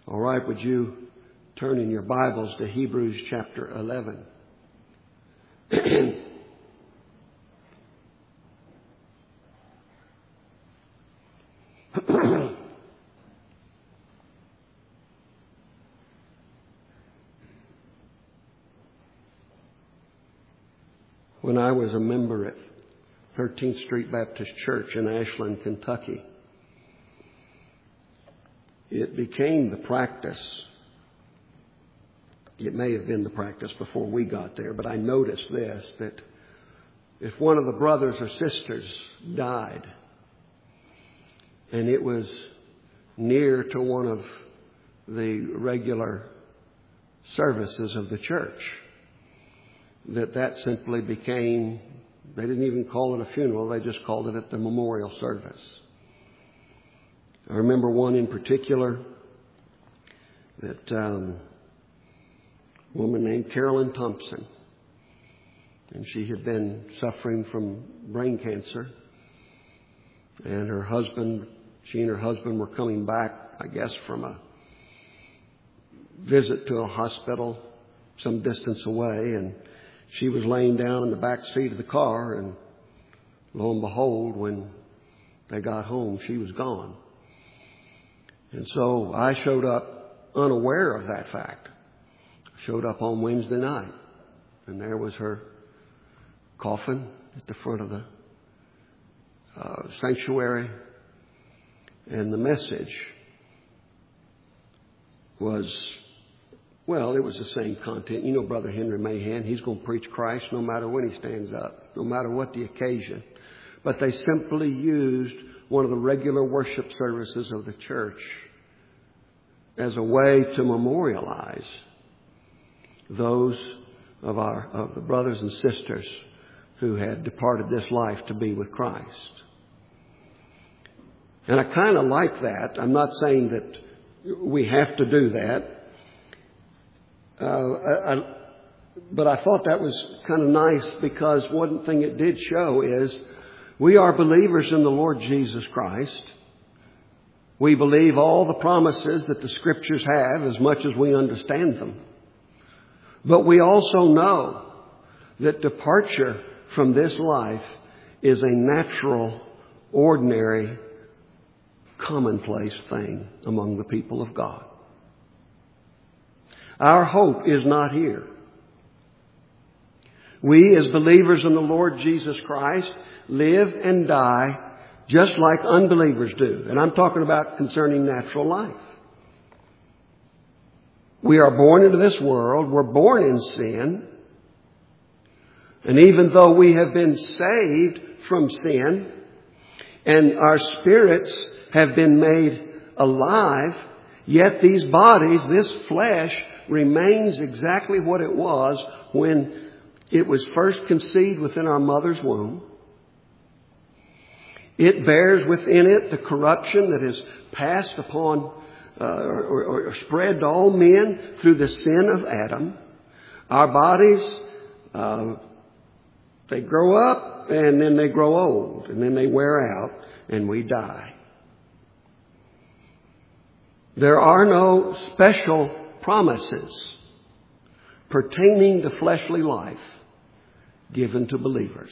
All right, would you turn in your Bibles to Hebrews chapter 11? When I was a member at 13th Street Baptist Church in Ashland, Kentucky, it became the practice. It may have been the practice before we got there, but I noticed this, that if one of the brothers or sisters died, and it was near to one of the regular services of the church, that simply became, they didn't even call it a funeral, they just called it the memorial service. I remember one in particular, that woman named Carolyn Thompson. And she had been suffering from brain cancer. And she and her husband were coming back, I guess, from a visit to a hospital some distance away. And she was laying down in the back seat of the car. And lo and behold, when they got home, she was gone. And so I showed up unaware of that fact. I showed up on Wednesday night, and there was her coffin at the front of the sanctuary. And the message was, well, it was the same content. You know Brother Henry Mahan, he's going to preach Christ no matter when he stands up, no matter what the occasion. But they simply used one of the regular worship services of the church as a way to memorialize those of the brothers and sisters who had departed this life to be with Christ. And I kind of like that. I'm not saying that we have to do that. But I thought that was kind of nice, because one thing it did show is we are believers in the Lord Jesus Christ. We believe all the promises that the Scriptures have as much as we understand them. But we also know that departure from this life is a natural, ordinary, commonplace thing among the people of God. Our hope is not here. We, as believers in the Lord Jesus Christ, live and die just like unbelievers do. And I'm talking about concerning natural life. We are born into this world. We're born in sin. And even though we have been saved from sin and our spirits have been made alive, yet these bodies, this flesh, remains exactly what it was when it was first conceived within our mother's womb. It bears within it the corruption that is passed upon or spread to all men through the sin of Adam. Our bodies, they grow up and then they grow old and then they wear out and we die. There are no special promises pertaining to fleshly life given to believers.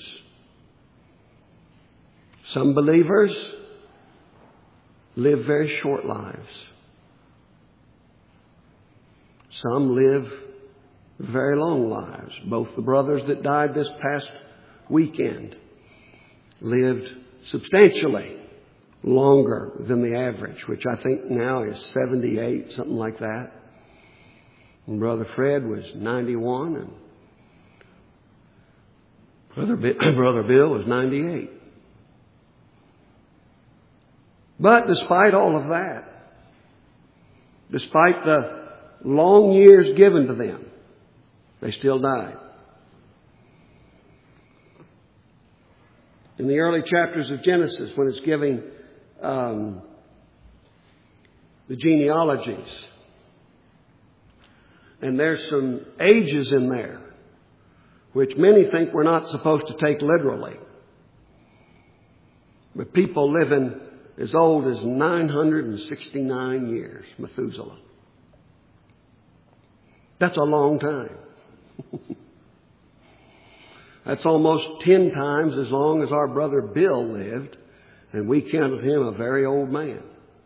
Some believers live very short lives. Some live very long lives. Both the brothers that died this past weekend lived substantially longer than the average, which I think now is 78, something like that. And Brother Fred was 91, and Brother Bill was 98. But despite all of that, despite the long years given to them, they still died. In the early chapters of Genesis, when it's giving the genealogies, and there's some ages in there, which many think we're not supposed to take literally. But people living as old as 969 years, Methuselah. That's a long time. That's almost 10 times as long as our brother Bill lived, and we counted him a very old man.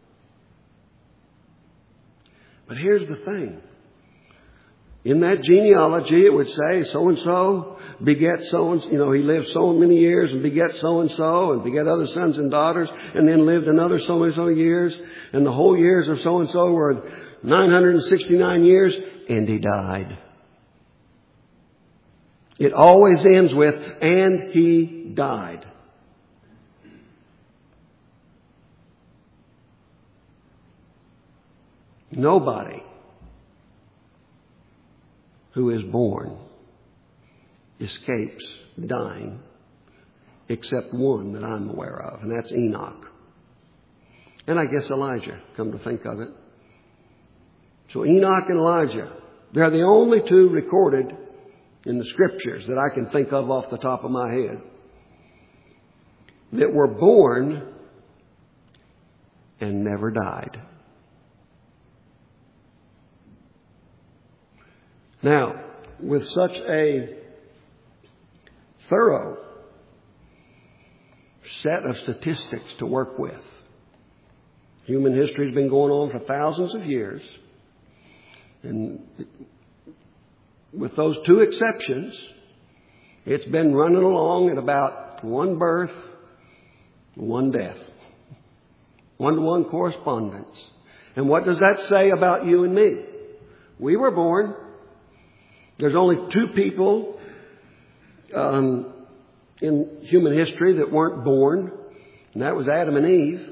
But here's the thing. In that genealogy, it would say so-and-so beget so-and-so. He lived so many years and beget so-and-so and beget other sons and daughters and then lived another so-and-so years. And the whole years of so-and-so were 969 years, and he died. It always ends with, and he died. Nobody who is born escapes dying except one that I'm aware of, and that's Enoch. And I guess Elijah, come to think of it. So Enoch and Elijah, they're the only two recorded in the Scriptures that I can think of off the top of my head that were born and never died. Now, with such a thorough set of statistics to work with, human history has been going on for thousands of years, and with those two exceptions, it's been running along at about one birth, one death. 1-to-1 correspondence. And what does that say about you and me? We were born. There's only two people in human history that weren't born, and that was Adam and Eve.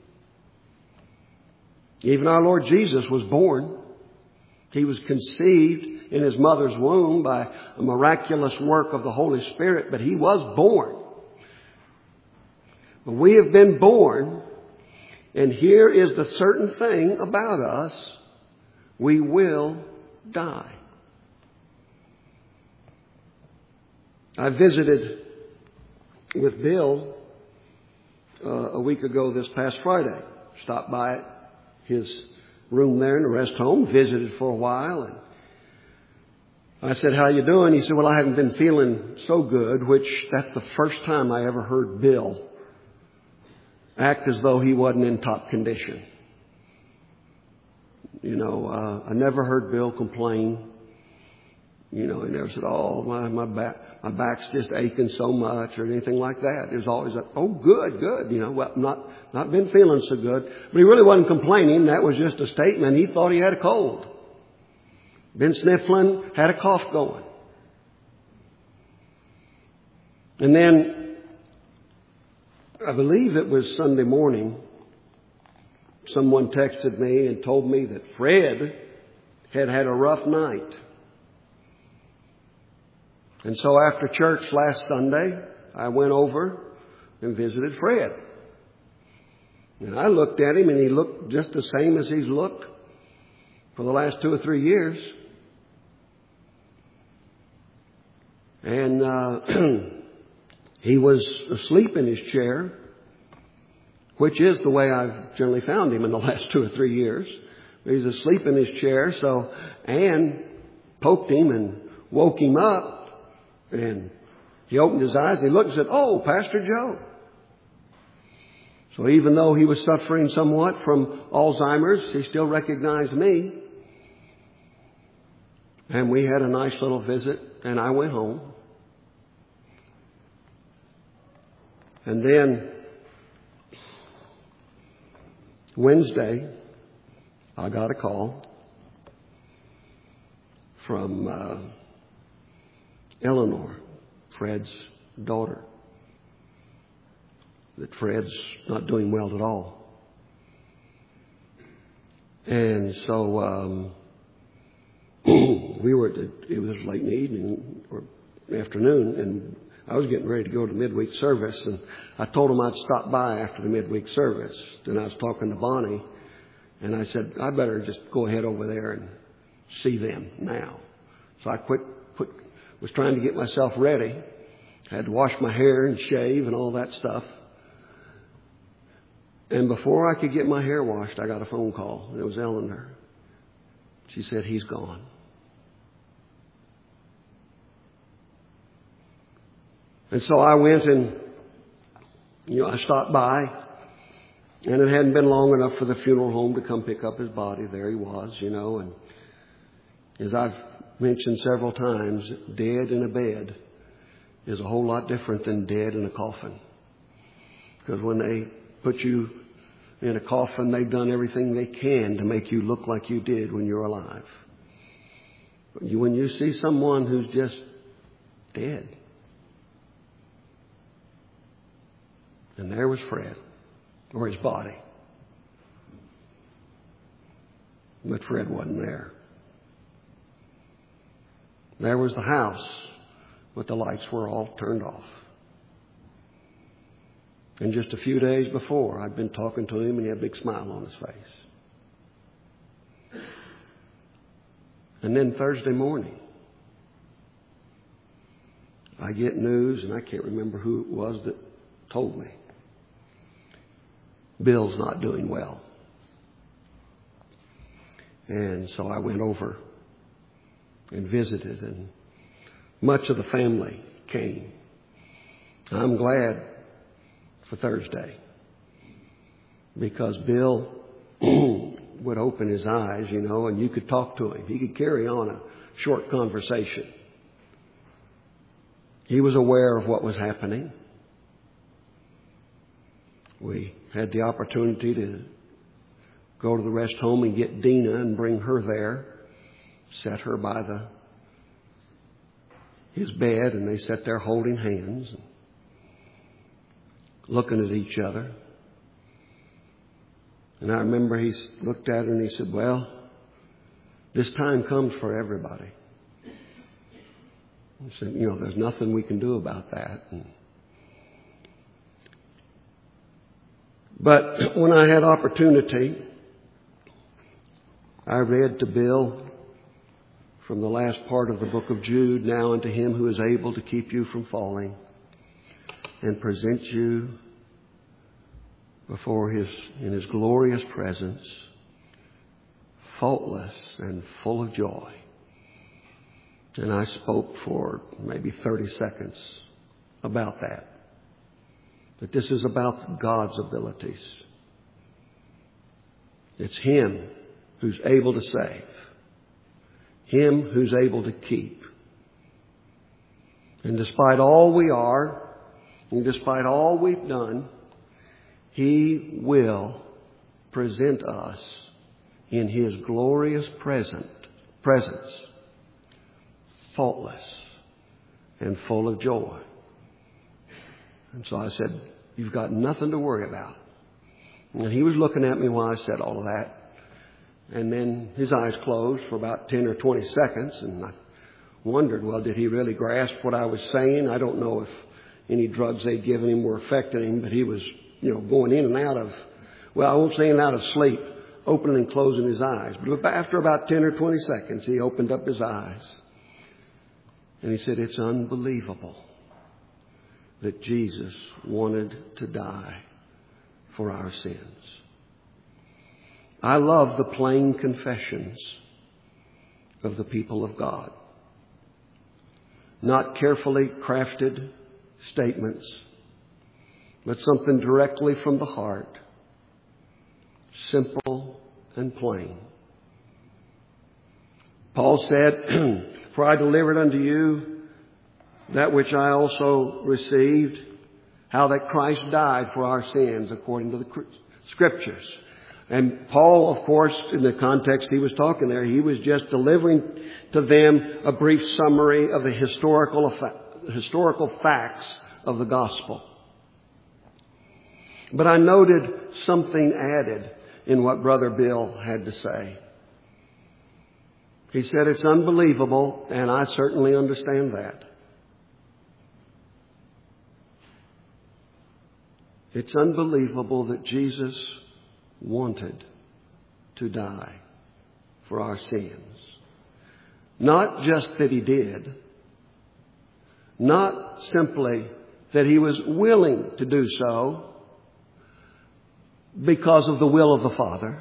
Even our Lord Jesus was born. He was conceived in his mother's womb by a miraculous work of the Holy Spirit, but he was born. But we have been born, and here is the certain thing about us: we will die. I visited with Bill a week ago this past Friday. Stopped by his room there in the rest home, visited for a while, and I said, "How you doing?" He said, "Well, I haven't been feeling so good," which that's the first time I ever heard Bill act as though he wasn't in top condition. I never heard Bill complain. He never said, "Oh, my back's just aching so much," or anything like that. It was always like, "Oh, good. Well, not been feeling so good." But he really wasn't complaining. That was just a statement. He thought he had a cold. Been sniffling, had a cough going. And then, I believe it was Sunday morning, someone texted me and told me that Fred had had a rough night. And so after church last Sunday, I went over and visited Fred. And I looked at him, and he looked just the same as he's looked for the last 2 or 3 years. And he was asleep in his chair, which is the way I've generally found him in the last 2 or 3 years. He's asleep in his chair, so Ann poked him and woke him up. And he opened his eyes, and he looked and said, "Oh, Pastor Joe." So even though he was suffering somewhat from Alzheimer's, he still recognized me. And we had a nice little visit, and I went home. And then Wednesday, I got a call from Eleanor, Fred's daughter, that Fred's not doing well at all. And so it was late in the evening or afternoon, and I was getting ready to go to midweek service, and I told him I'd stop by after the midweek service. Then I was talking to Bonnie, and I said, "I better just go ahead over there and see them now." So I was trying to get myself ready. I had to wash my hair and shave and all that stuff. And before I could get my hair washed, I got a phone call. And it was Eleanor. She said, "He's gone." And so I went and, I stopped by, and it hadn't been long enough for the funeral home to come pick up his body. There he was, and as I've mentioned several times, dead in a bed is a whole lot different than dead in a coffin. Because when they put you in a coffin, they've done everything they can to make you look like you did when you're alive. But when you see someone who's just dead, and there was Fred, or his body. But Fred wasn't there. There was the house, but the lights were all turned off. And just a few days before, I'd been talking to him, and he had a big smile on his face. And then Thursday morning, I get news, and I can't remember who it was that told me. Bill's not doing well. And so I went over and visited, and much of the family came. I'm glad for Thursday, because Bill would open his eyes, and you could talk to him. He could carry on a short conversation. He was aware of what was happening. We had the opportunity to go to the rest home and get Dina and bring her there, set her by his bed, and they sat there holding hands, looking at each other. And I remember he looked at her and he said, "Well, this time comes for everybody." I said, "There's nothing we can do about that." But when I had opportunity, I read to Bill from the last part of the book of Jude, "Now unto him who is able to keep you from falling and present you before in his glorious presence, faultless and full of joy." And I spoke for maybe 30 seconds about that. That this is about God's abilities. It's Him who's able to save. Him who's able to keep. And despite all we are, and despite all we've done, He will present us in His glorious presence, faultless and full of joy. And so I said, "You've got nothing to worry about." And he was looking at me while I said all of that. And then his eyes closed for about 10 or 20 seconds. And I wondered, well, did he really grasp what I was saying? I don't know if any drugs they'd given him were affecting him, but he was, going in and out of, well, I won't say in and out of sleep, opening and closing his eyes. But after about 10 or 20 seconds, he opened up his eyes. And he said, "It's unbelievable that Jesus wanted to die for our sins." I love the plain confessions of the people of God. Not carefully crafted statements, but something directly from the heart. Simple and plain. Paul said, "For I delivered unto you that which I also received, how that Christ died for our sins according to the Scriptures." And Paul, of course, in the context he was talking there, he was just delivering to them a brief summary of the historical facts of the gospel. But I noted something added in what Brother Bill had to say. He said, "It's unbelievable," and I certainly understand that. It's unbelievable that Jesus wanted to die for our sins. Not just that He did. Not simply that He was willing to do so because of the will of the Father,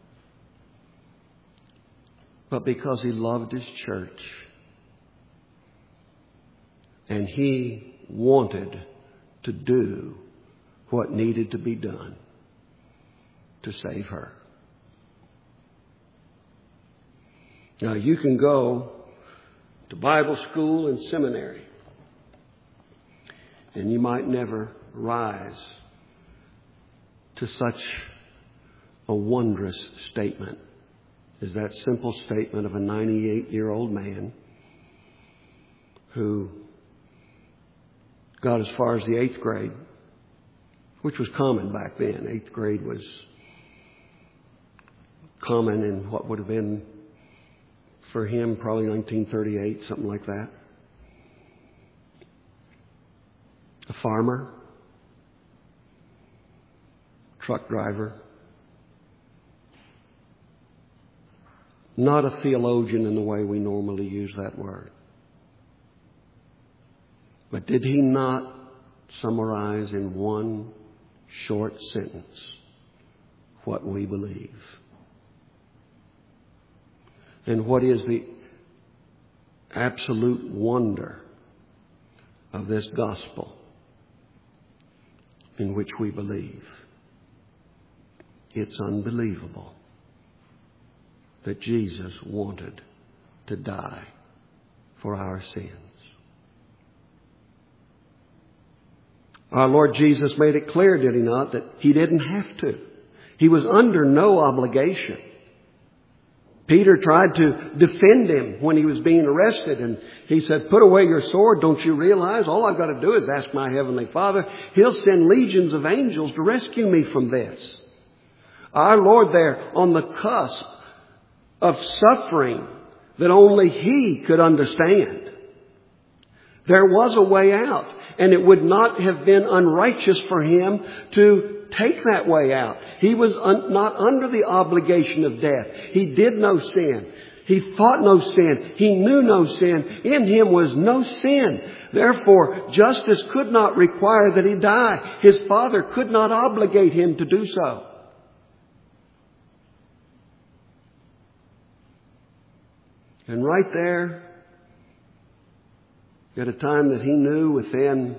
but because He loved His church. And He wanted to do what needed to be done to save her. Now, you can go to Bible school and seminary, and you might never rise to such a wondrous statement as that simple statement of a 98-year-old man who got as far as the 8th grade, which was common back then. 8th grade was common in what would have been, for him, probably 1938, something like that. A farmer, truck driver, not a theologian in the way we normally use that word. But did he not summarize in one short sentence what we believe? And what is the absolute wonder of this gospel in which we believe? It's unbelievable that Jesus wanted to die for our sins. Our Lord Jesus made it clear, did He not, that He didn't have to. He was under no obligation. Peter tried to defend Him when He was being arrested, and he said, "Put away your sword. Don't you realize all I've got to do is ask my Heavenly Father. He'll send legions of angels to rescue me from this." Our Lord there on the cusp of suffering that only He could understand. There was a way out, and it would not have been unrighteous for Him to take that way out. He was not under the obligation of death. He did no sin. He thought no sin. He knew no sin. In Him was no sin. Therefore, justice could not require that He die. His Father could not obligate Him to do so. And right there, at a time that He knew within,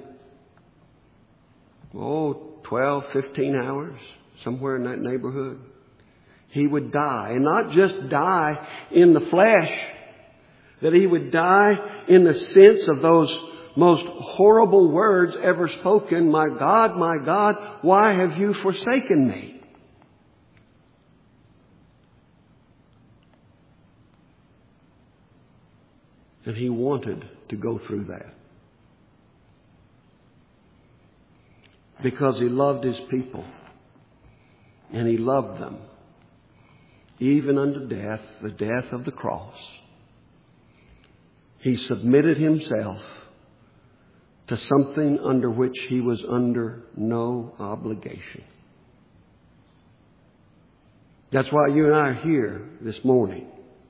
12, 15 hours, somewhere in that neighborhood, He would die. And not just die in the flesh, that He would die in the sense of those most horrible words ever spoken, my God, why have you forsaken me?" And He wanted to go through that. Because He loved His people. And He loved them. Even unto death, the death of the cross. He submitted Himself to something under which He was under no obligation. That's why you and I are here this morning.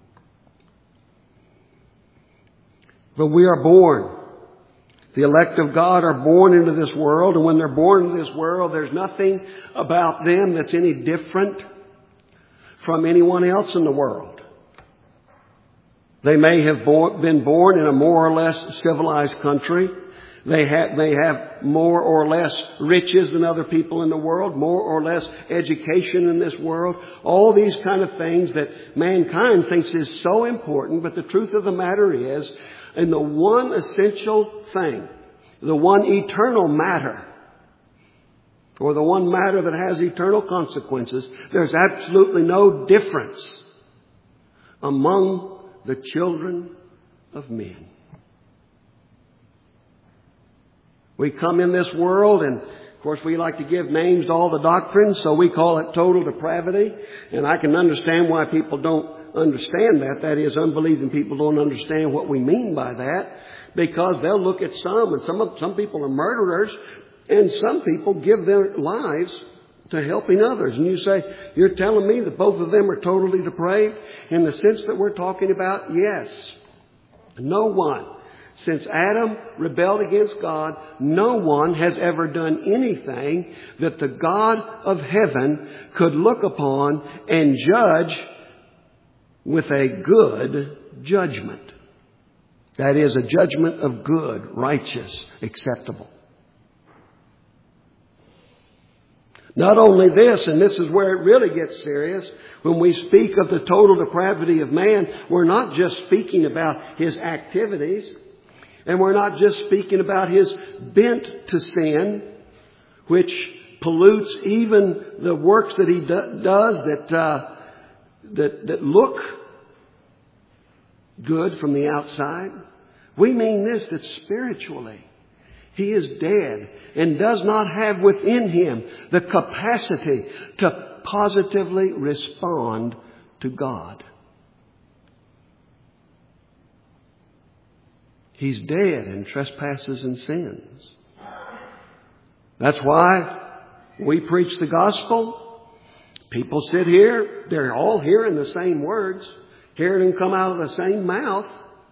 But we are born. The elect of God are born into this world. And when they're born into this world, there's nothing about them that's any different from anyone else in the world. They may have been born in a more or less civilized country. They have more or less riches than other people in the world, more or less education in this world. All these kind of things that mankind thinks is so important. But the truth of the matter is, and the one essential thing, the one eternal matter, or the one matter that has eternal consequences, there's absolutely no difference among the children of men. We come in this world, and of course we like to give names to all the doctrines, so we call it total depravity. And I can understand why people don't understand that. That is, unbelieving people don't understand what we mean by that, because they'll look at some, and some people are murderers, and some people give their lives to helping others. And you say, you're telling me that both of them are totally depraved? In the sense that we're talking about, yes. No one, since Adam rebelled against God, no one has ever done anything that the God of heaven could look upon and judge with a good judgment. That is a judgment of good, righteous, acceptable. Not only this, and this is where it really gets serious, when we speak of the total depravity of man, we're not just speaking about his activities, and we're not just speaking about his bent to sin, which pollutes even the works that he does that look good from the outside. We mean this, that spiritually he is dead and does not have within him the capacity to positively respond to God. He's dead in trespasses and sins. That's why we preach the gospel. People sit here, they're all hearing the same words, hearing them come out of the same mouth.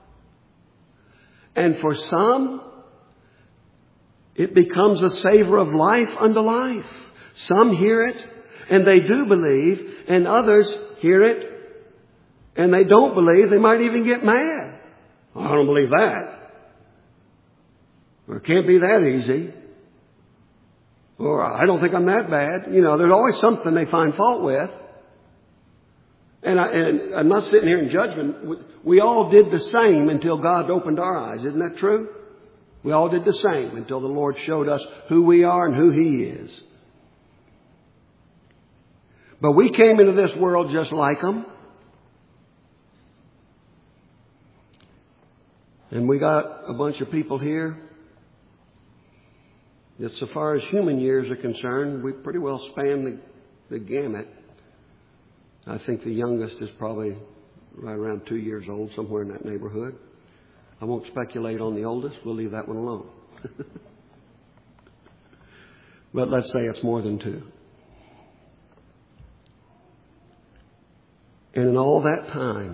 And for some, it becomes a savor of life unto life. Some hear it and they do believe, and others hear it and they don't believe. They might even get mad. I don't believe that. Or it can't be that easy. Or I don't think I'm that bad. You know, there's always something they find fault with. And I'm not sitting here in judgment. We all did the same until God opened our eyes. Isn't that true? We all did the same until the Lord showed us who we are and who He is. But we came into this world just like them. And we got a bunch of people here that, so far as human years are concerned, we pretty well span the gamut. I think the youngest is probably right around 2 years old, somewhere in that neighborhood. I won't speculate on the oldest. We'll leave that one alone. But let's say it's more than 2. And in all that time,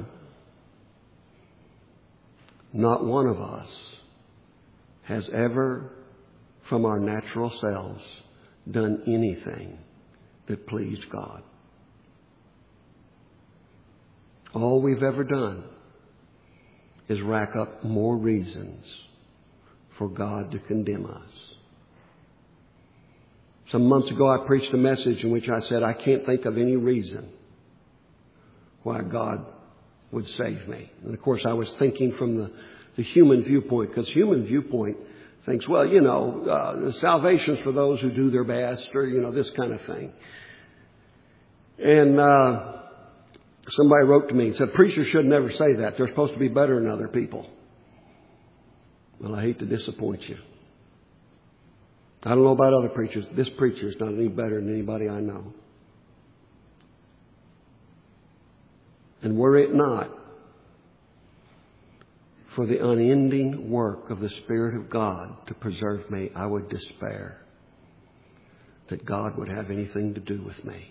not one of us has ever, from our natural selves, done anything that pleased God. All we've ever done is rack up more reasons for God to condemn us. Some months ago I preached a message in which I said I can't think of any reason why God would save me. And of course I was thinking from the human viewpoint, because human viewpoint thinks, well, you know, the salvation's for those who do their best, or, you know, this kind of thing. And somebody wrote to me and said, preachers should never say that. They're supposed to be better than other people. Well, I hate to disappoint you. I don't know about other preachers. This preacher is not any better than anybody I know. And were it not for the unending work of the Spirit of God to preserve me, I would despair that God would have anything to do with me.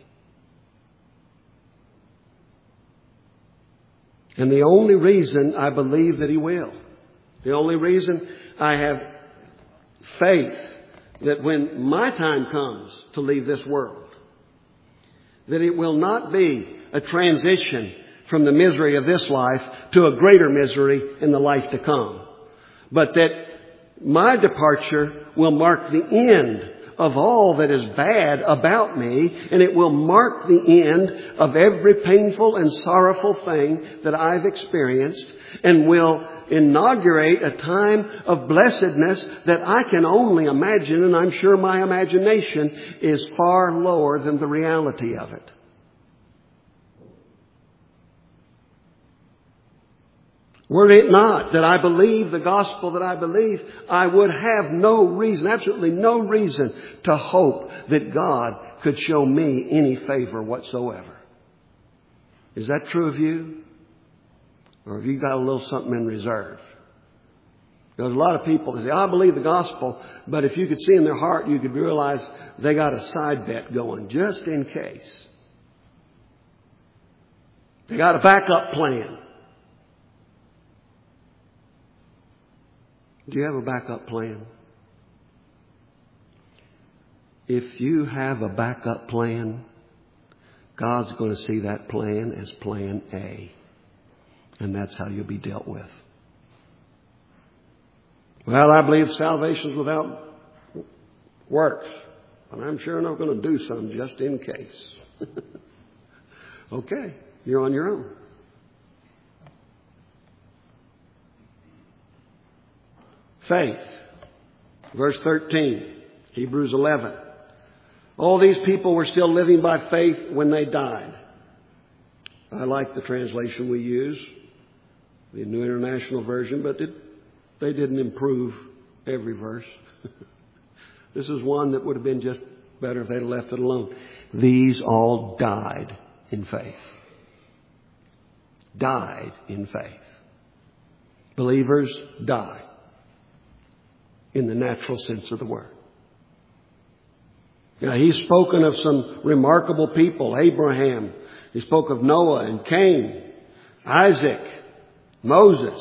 And the only reason I believe that He will, the only reason I have faith that when my time comes to leave this world, that it will not be a transition from the misery of this life to a greater misery in the life to come, but that my departure will mark the end of all that is bad about me, and it will mark the end of every painful and sorrowful thing that I've experienced, and will inaugurate a time of blessedness that I can only imagine, and I'm sure my imagination is far lower than the reality of it. Were it not that I believe the gospel that I believe, I would have no reason, absolutely no reason, to hope that God could show me any favor whatsoever. Is that true of you? Or have you got a little something in reserve? There's a lot of people that say, I believe the gospel, but if you could see in their heart, you could realize they got a side bet going just in case. They got a backup plan. Do you have a backup plan? If you have a backup plan, God's going to see that plan as plan A. And that's how you'll be dealt with. Well, I believe salvation's without works. And I'm sure not going to do some just in case. Okay, you're on your own. Faith. Verse 13, Hebrews 11. All these people were still living by faith when they died. I like the translation we use, the New International Version, but they didn't improve every verse. This is one that would have been just better if they'd have left it alone. These all died in faith. Died in faith. Believers die in the natural sense of the word. Now, he's spoken of some remarkable people. Abraham. He spoke of Noah and Cain, Isaac, Moses.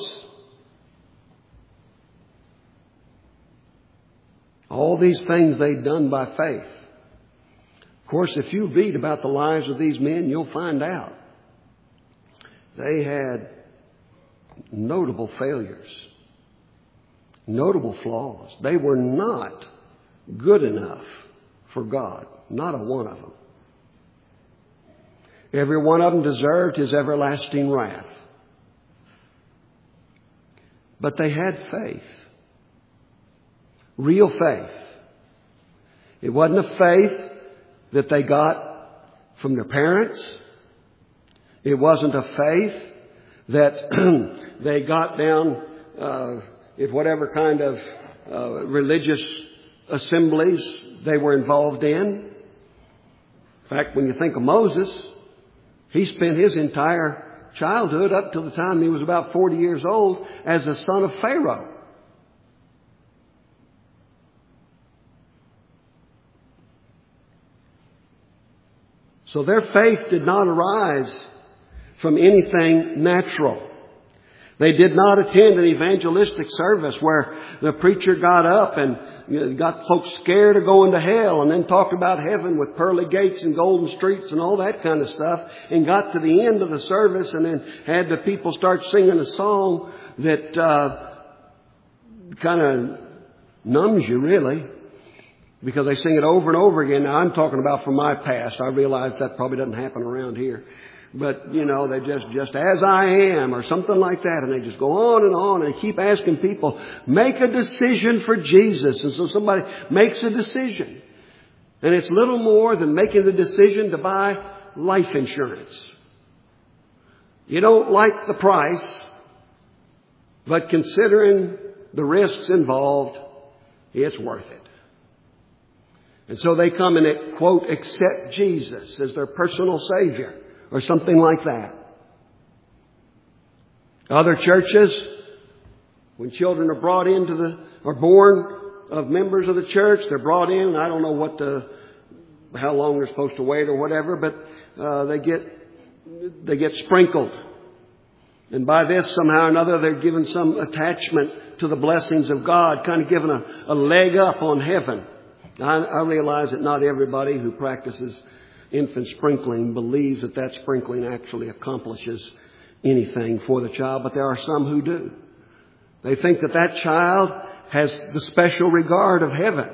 All these things they'd done by faith. Of course, if you read about the lives of these men, you'll find out they had notable failures, notable flaws. They were not good enough for God. Not a one of them. Every one of them deserved His everlasting wrath. But they had faith. Real faith. It wasn't a faith that they got from their parents. It wasn't a faith that they got down at whatever kind of religious assemblies they were involved in. In fact, when you think of Moses, he spent his entire childhood up to the time he was about 40 years old as a son of Pharaoh. So their faith did not arise from anything natural. They did not attend an evangelistic service where the preacher got up and got folks scared of going to hell and then talked about heaven with pearly gates and golden streets and all that kind of stuff and got to the end of the service and then had the people start singing a song that kind of numbs you, really, because they sing it over and over again. Now, I'm talking about from my past. I realize that probably doesn't happen around here. But, they just as I am or something like that. And they just go on and keep asking people, make a decision for Jesus. And so somebody makes a decision. And it's little more than making the decision to buy life insurance. You don't like the price, but considering the risks involved, it's worth it. And so they come and, quote, accept Jesus as their personal Savior. Or something like that. Other churches, when children are brought are born of members of the church, they're brought in. I don't know how long they're supposed to wait or whatever, but they get sprinkled. And by this, somehow or another, they're given some attachment to the blessings of God, kind of given a leg up on heaven. I realize that not everybody who practices infant sprinkling believes that sprinkling actually accomplishes anything for the child, but there are some who do. They think that child has the special regard of heaven.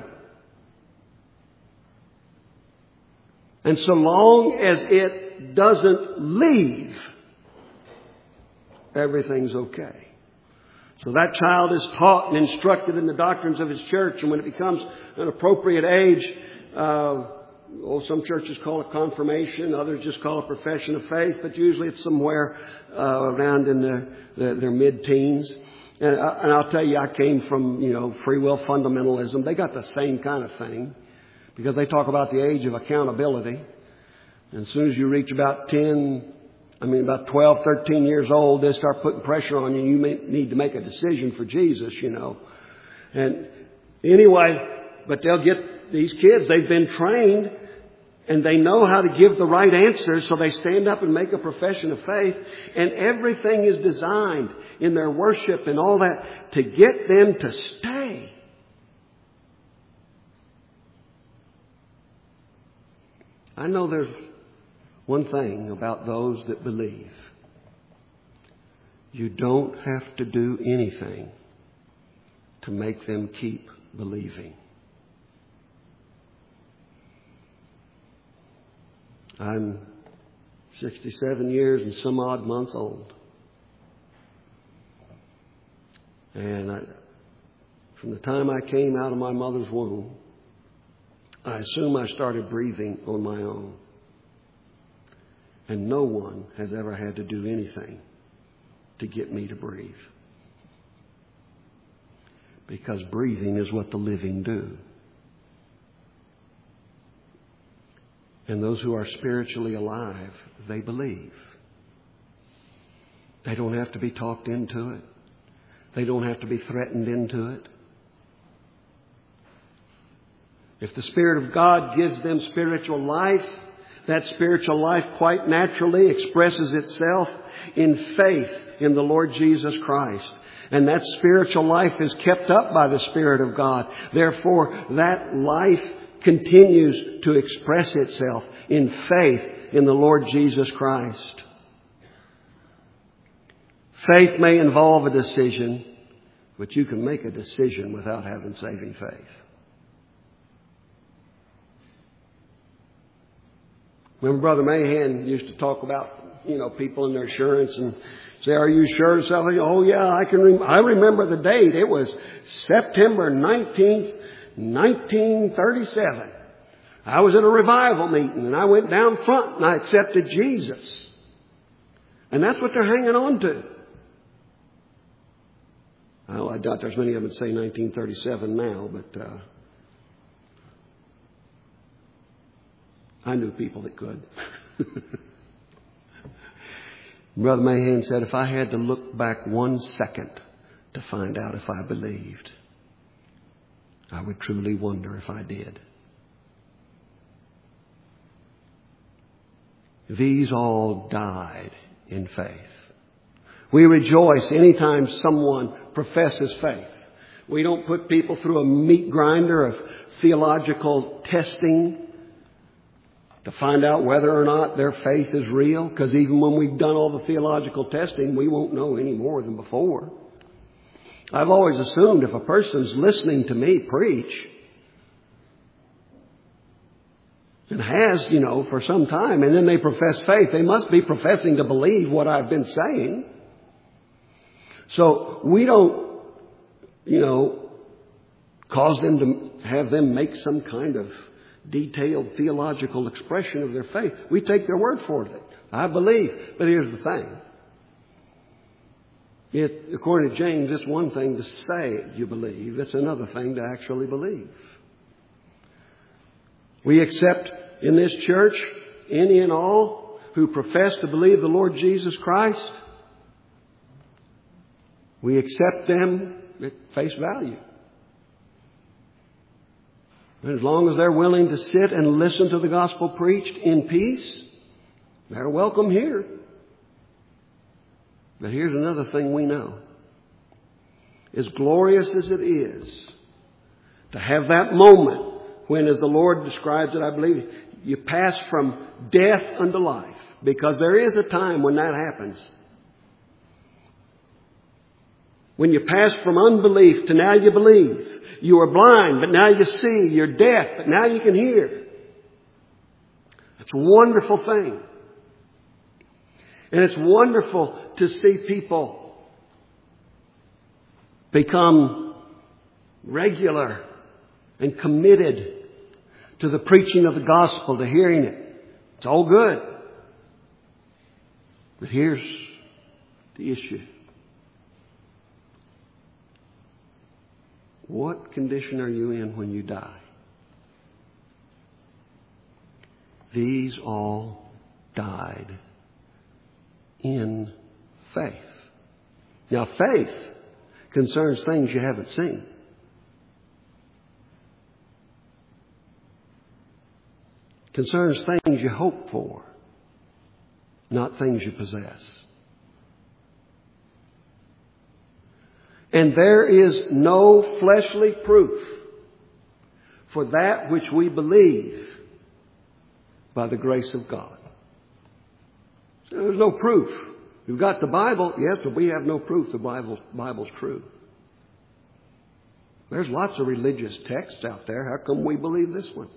And so long as it doesn't leave, everything's okay. So that child is taught and instructed in the doctrines of his church, and when it becomes an appropriate age, some churches call it confirmation, others just call it profession of faith, but usually it's somewhere around in their mid-teens. And I'll tell you, I came from, free will fundamentalism. They got the same kind of thing because they talk about the age of accountability. And as soon as you reach about 12, 13 years old, they start putting pressure on you. You may need to make a decision for Jesus, And anyway, but they'll get these kids, they've been trained and they know how to give the right answers, so they stand up and make a profession of faith, and everything is designed in their worship and all that to get them to stay. I know there's one thing about those that believe. You don't have to do anything to make them keep believing. I'm 67 years and some odd months old. And from the time I came out of my mother's womb, I assume I started breathing on my own. And no one has ever had to do anything to get me to breathe. Because breathing is what the living do. And those who are spiritually alive, they believe. They don't have to be talked into it. They don't have to be threatened into it. If the Spirit of God gives them spiritual life, that spiritual life quite naturally expresses itself in faith in the Lord Jesus Christ. And that spiritual life is kept up by the Spirit of God. Therefore, that life continues to express itself in faith in the Lord Jesus Christ. Faith may involve a decision, but you can make a decision without having saving faith. Remember Brother Mahan used to talk about, people and their assurance and say, are you sure of something? Oh yeah, I remember the date. It was September 19th, 1937. I was at a revival meeting and I went down front and I accepted Jesus. And that's what they're hanging on to. Well, I doubt there's many of them that say 1937 now, but I knew people that could. Brother Mahan said, if I had to look back 1 second to find out if I believed, I would truly wonder if I did. These all died in faith. We rejoice anytime someone professes faith. We don't put people through a meat grinder of theological testing to find out whether or not their faith is real. Because even when we've done all the theological testing, we won't know any more than before. I've always assumed if a person's listening to me preach and has, for some time, and then they profess faith, they must be professing to believe what I've been saying. So we don't, cause them to have them make some kind of detailed theological expression of their faith. We take their word for it. I believe. But here's the thing. According to James, it's one thing to say you believe. It's another thing to actually believe. We accept in this church any and all who profess to believe the Lord Jesus Christ. We accept them at face value. And as long as they're willing to sit and listen to the gospel preached in peace, they're welcome here. But here's another thing we know. As glorious as it is to have that moment when, as the Lord describes it, I believe, you pass from death unto life. Because there is a time when that happens. When you pass from unbelief to now you believe. You were blind, but now you see. You're deaf, but now you can hear. It's a wonderful thing. And it's wonderful to see people become regular and committed to the preaching of the gospel, to hearing it. It's all good. But here's the issue. What condition are you in when you die? These all died in faith. Now, faith concerns things you haven't seen. Concerns things you hope for, not things you possess. And there is no fleshly proof for that which we believe by the grace of God. So there's no proof. We've got the Bible, yes, but we have no proof the Bible's true. There's lots of religious texts out there. How come we believe this one?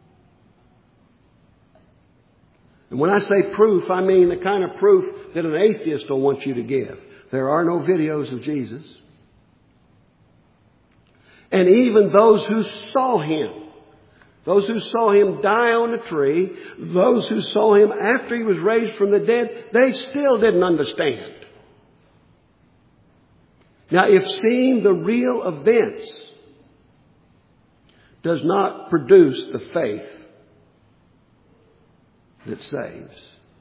And when I say proof, I mean the kind of proof that an atheist will want you to give. There are no videos of Jesus. And even those who saw Him die on a tree, those who saw Him after He was raised from the dead, they still didn't understand. Now, if seeing the real events does not produce the faith that saves,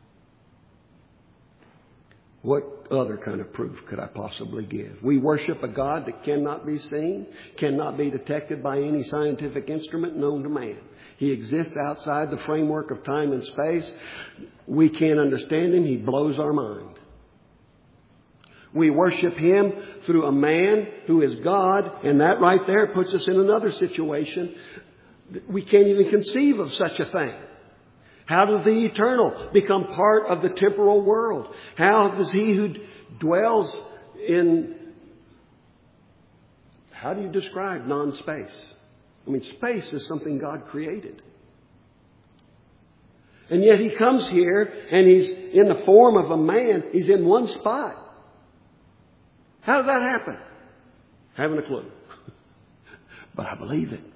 what other kind of proof could I possibly give? We worship a God that cannot be seen, cannot be detected by any scientific instrument known to man. He exists outside the framework of time and space. We can't understand Him. He blows our mind. We worship Him through a man who is God, and that right there puts us in another situation. We can't even conceive of such a thing. How does the eternal become part of the temporal world? How does He who dwells in... How do you describe non-space? I mean, space is something God created. And yet He comes here and He's in the form of a man. He's in one spot. How did that happen? Haven't a clue. But I believe it.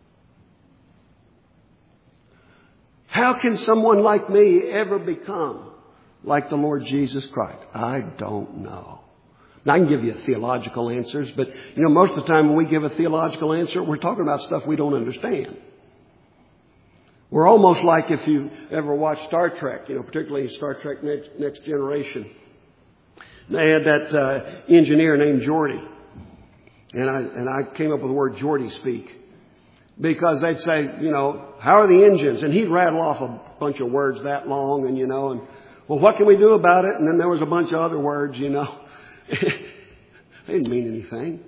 How can someone like me ever become like the Lord Jesus Christ? I don't know. Now, I can give you theological answers, but most of the time when we give a theological answer, we're talking about stuff we don't understand. We're almost like if you ever watched Star Trek, particularly Star Trek Next Generation. They had that engineer named Geordi. And I came up with the word Geordi speak. Because they'd say, how are the engines? And he'd rattle off a bunch of words that long and, well, what can we do about it? And then there was a bunch of other words, They didn't mean anything.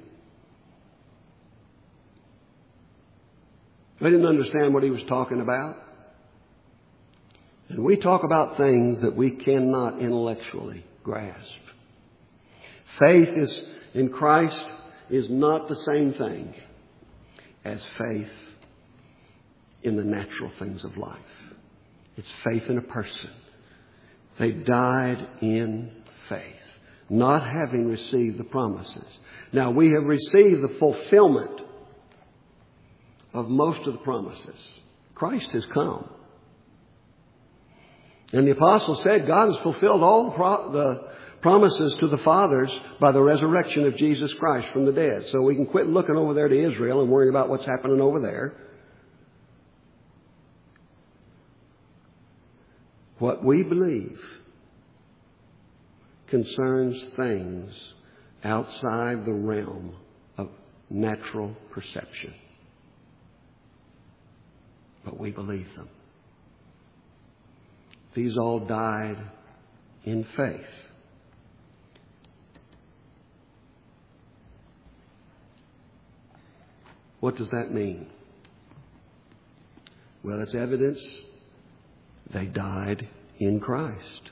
They didn't understand what he was talking about. And we talk about things that we cannot intellectually grasp. Faith in Christ is not the same thing as faith in the natural things of life. It's faith in a person. They died in faith, not having received the promises. Now, we have received the fulfillment of most of the promises. Christ has come. And the apostle said God has fulfilled all the promises to the fathers by the resurrection of Jesus Christ from the dead. So we can quit looking over there to Israel and worrying about what's happening over there. What we believe concerns things outside the realm of natural perception. But we believe them. These all died in faith. What does that mean? Well, it's evidence they died in Christ.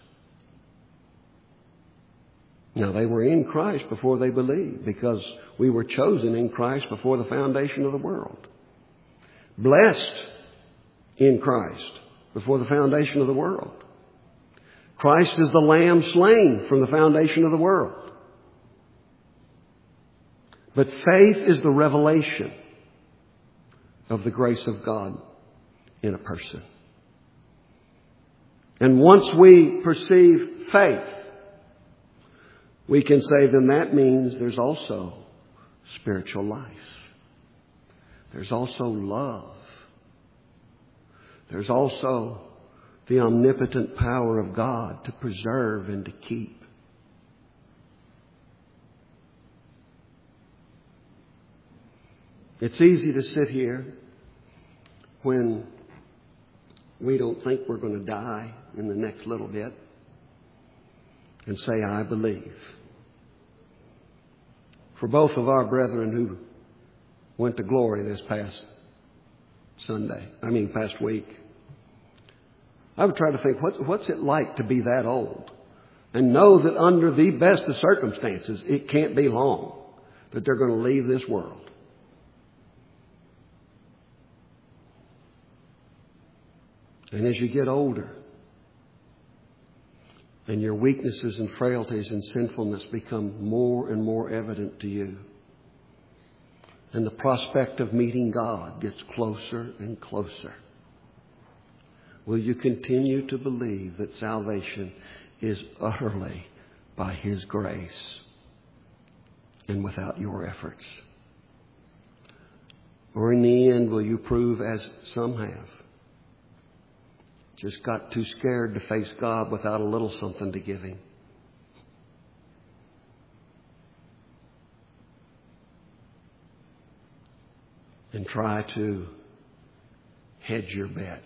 Now, they were in Christ before they believed, because we were chosen in Christ before the foundation of the world. Blessed in Christ before the foundation of the world. Christ is the Lamb slain from the foundation of the world. But faith is the revelation of the grace of God in a person. And once we perceive faith, we can say then that means there's also spiritual life. There's also love. There's also the omnipotent power of God to preserve and to keep. It's easy to sit here when we don't think we're going to die in the next little bit and say, I believe. For both of our brethren who went to glory this past week, I would try to think, what's it like to be that old and know that under the best of circumstances, it can't be long that they're going to leave this world. And as you get older and your weaknesses and frailties and sinfulness become more and more evident to you, and the prospect of meeting God gets closer and closer, will you continue to believe that salvation is utterly by His grace and without your efforts? Or in the end, will you prove, as some have, just got too scared to face God without a little something to give Him? And try to hedge your bet.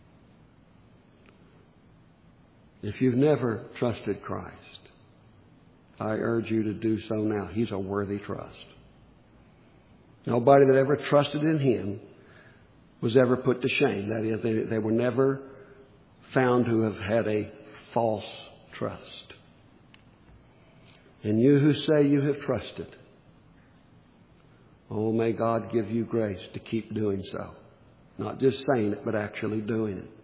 If you've never trusted Christ, I urge you to do so now. He's a worthy trust. Nobody that ever trusted in Him was ever put to shame. That is, they were never found to have had a false trust. And you who say you have trusted, oh, may God give you grace to keep doing so. Not just saying it, but actually doing it.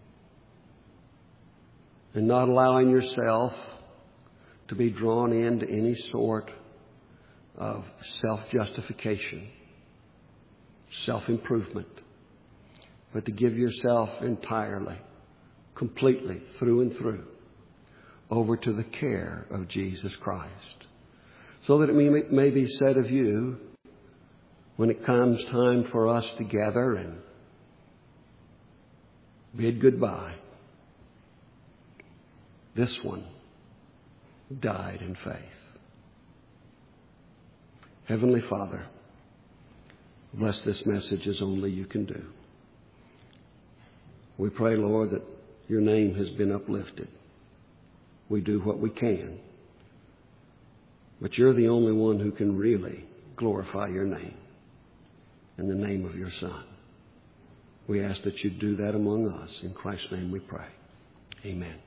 And not allowing yourself to be drawn into any sort of self-justification, self-improvement, but to give yourself entirely, completely, through and through, over to the care of Jesus Christ. So that it may be said of you, when it comes time for us to gather and bid goodbye, this one died in faith. Heavenly Father, bless this message as only you can do. We pray, Lord, that your name has been uplifted. We do what we can. But you're the only one who can really glorify your name in the name of your Son. We ask that you do that among us. In Christ's name we pray. Amen.